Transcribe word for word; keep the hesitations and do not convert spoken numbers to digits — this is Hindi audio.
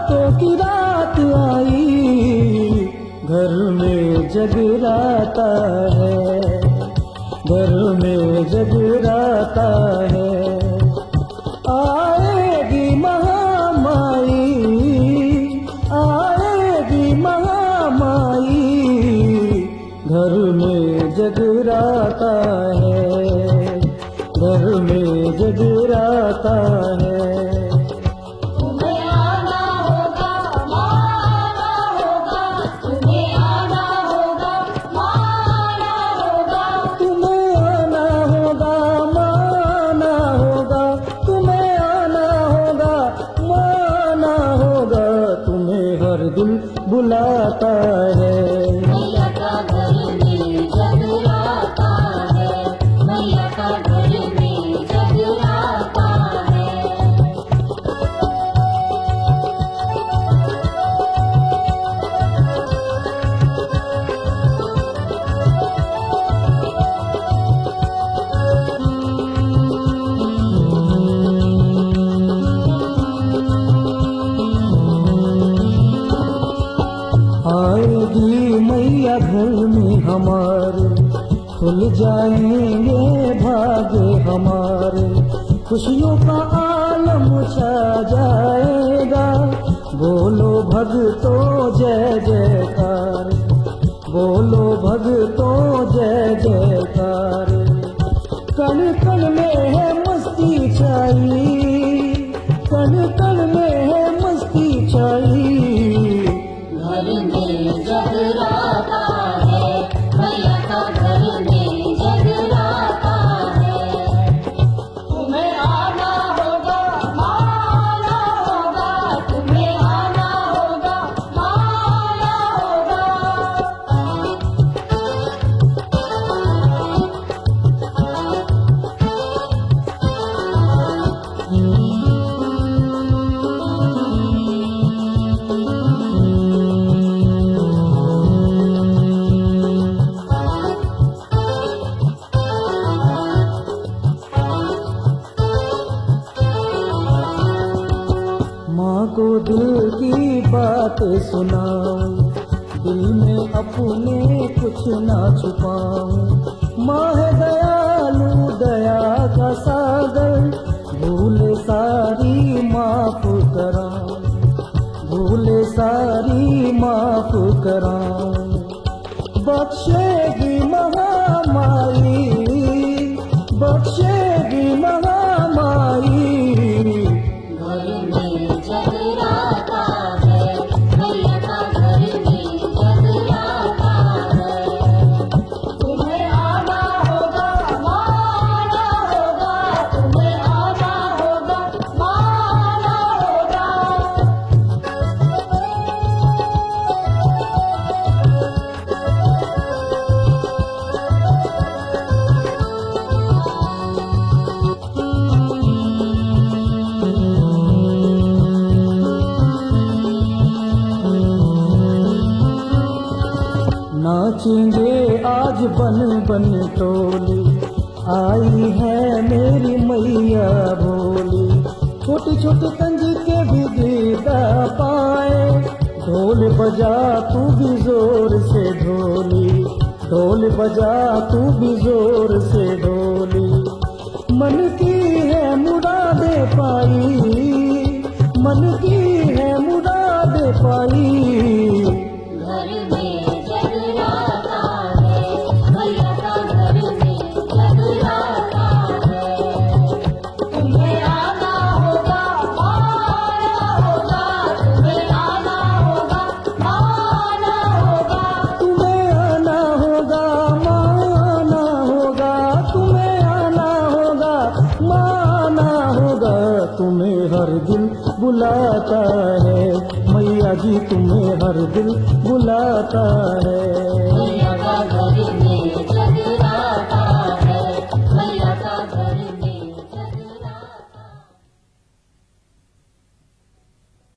बारातों की रात आई, घर में जगराता है, घर में जगराता है। आएगी महामाई, आएगी महामाई, घर में जगराता है, घर में जगराता है। दिल बुलाता है, मैया का घर में जगराता है, मैया का घर में जगराता है। आएगी मैया घर में हमारे, खुल जाएंगे भागे हमारे, खुशियों का आलम छा जाएगा। बोलो भगतों जय जयकार, बोलो भगतों जय जयकार। कण कण में है मस्ती छाई, कण कण में है मस्ती छाई, घर में जगराता है, मैया का घर में जगराता है। तुम्हें आना होगा, आना होगा, तुम्हें आना होगा, आना होगा। माँ को दिल की बात सुनाओ, दिल में अपने कुछ ना छुपाओ। माँ है दयालु दया का सागर, भूले सारी माफ कराओ, भूले सारी माफ कराओ। बख्शेगी महामाई, बख्शेगी महामाई, घर में जगराता है, मैया का घर में जगराता है। तुम्हें आना होगा, आना होगा, तुम्हें आना होगा, आना होगा। नाचेंगे आज बन बन टोली, आई है मेरी मैया भोली। छोटे छोटे कंज के भी गीता पाए, ढोल बजा तू भी जोर से ढोली, ढोल बजा तू भी जोर से ढोली। मन की है मुरादे पाई, मन की है मुरादे पाई, घर में जगराता है, मैया का घर में जगराता है। तुम्हें आना होगा, आना होगा, तुम्हें आना होगा, आना होगा। तुम्हें आना होगा, माना होगा, तुम्हें आना होगा, माना होगा। तुम्हें हर दिल बुलाता है, मैया जी तुम्हें हर दिल बुलाता है। मैया का घर में